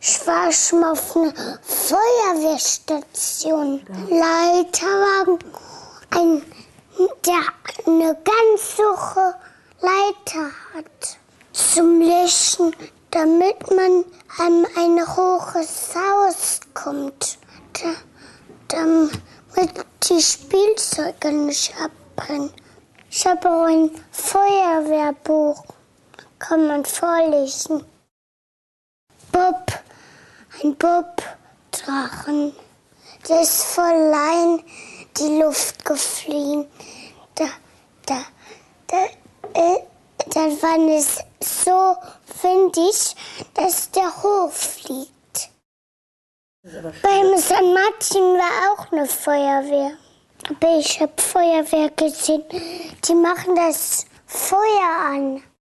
Ich war schon mal auf einer Feuerwehrstation. Leiterwagen, der eine ganz hohe Leiter hat. Zum Löschen, damit man an ein hohes Haus kommt. Damit die Spielzeuge nicht abbrennen. Ich habe auch ein Feuerwehrbuch. Kann man vorlesen. Bob, ein Bob-Drachen. Der ist voll allein die Luft geflogen. Dann war es so windig, dass der hochfliegt. Beim St. Martin war auch eine Feuerwehr. Aber ich habe Feuerwehr gesehen. Die machen das Feuer an.